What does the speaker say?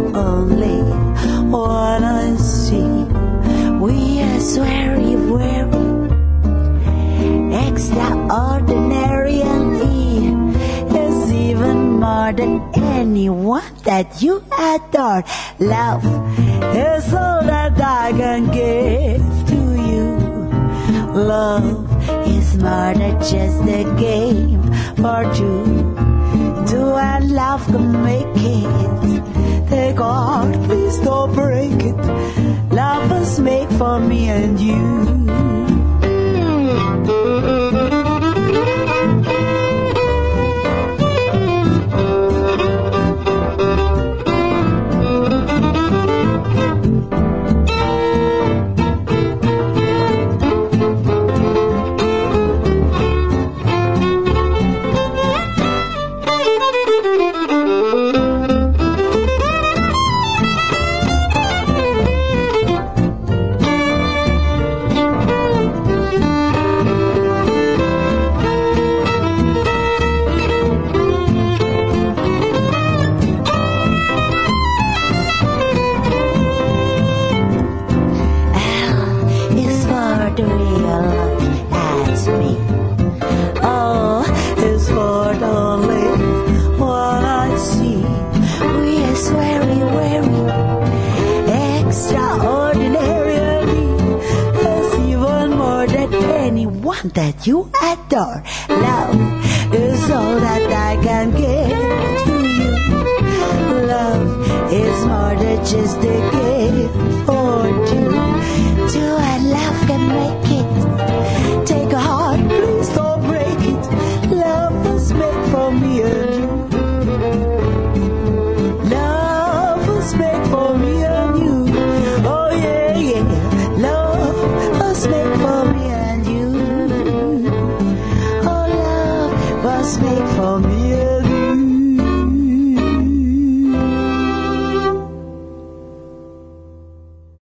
only what I see. We are very, very extraordinary, and he is even more than anyone that you adore. Love is all that I can give to you. Love is more than just a game for two. Do and love can make it. Take heart, please don't break it. Love was made for me and you. The real at me. Oh, it's for the only what I see. We is very, very extraordinary. There's even more than anyone that you adore. Love is all that I can give to you. Love is more than just a gift for two. Two and love can make it. Take a heart, please don't break it. Love was made for me and you. Love was made for me and you. Oh yeah, yeah. Love was made for me and you. Oh, love was made for me and you.